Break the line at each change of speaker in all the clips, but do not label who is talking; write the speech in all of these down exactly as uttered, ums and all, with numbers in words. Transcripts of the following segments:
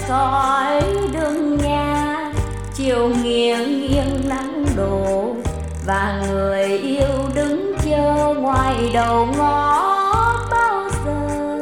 soi đường nhà, chiều nghiêng nghiêng nắng đổ và người yêu đứng chờ ngoài đầu ngõ bao giờ.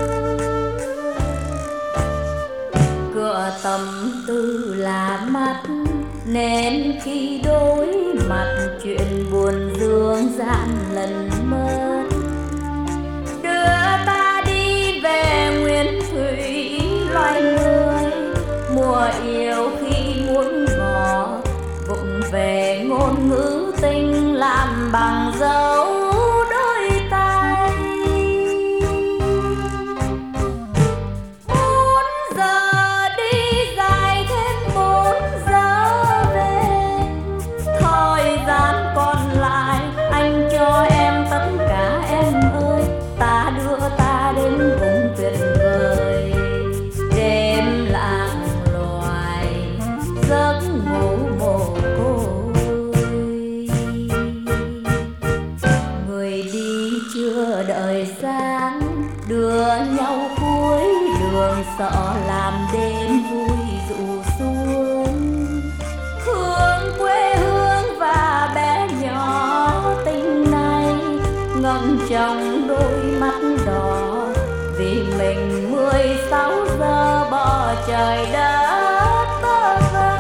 Cửa tâm tư là mắt nên khi đối mặt chuyện buồn dương gian lần mất. Đưa ta đi về nguyên thủy loài người, mùa yêu khi muốn ngỏ vụng về ngôn ngữ tình làm bằng dấu đôi tay. Bốn giờ đi dài thêm bốn giờ về, thời gian còn lại anh cho em tất cả em ơi. Ta đưa ta đến vùng tuyệt vời, đêm lặng loài giấc ngủ mồ côi. Người đi chưa đợi sáng, đưa nhau cuối đường sợ làm đêm vui rụ xuống. Hương quê hương và bé nhỏ tình này ngậm trong đôi mắt đỏ, vì mình mười sáu giờ bỏ trời đất bơ vơ.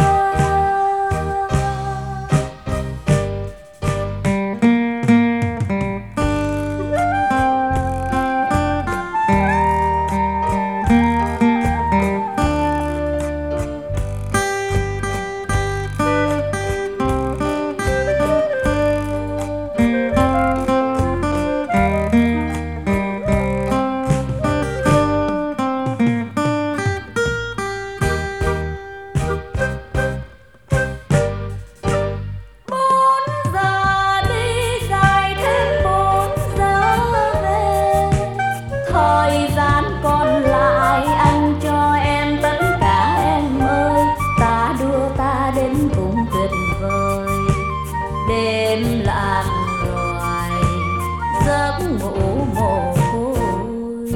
Đêm lặng loài giấc ngủ mồ côi.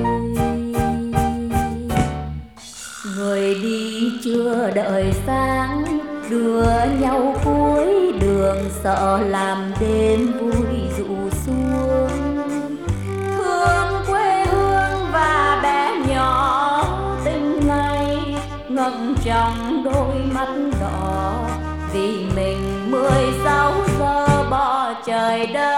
Người đi chưa đợi sáng, đưa nhau cuối đường sợ làm đêm vui rụ xuống. Thương quê hương và bé nhỏ tình ngày ngậm trong đôi mắt đỏ, vì mình mười sáu giờ bỏ trời đất.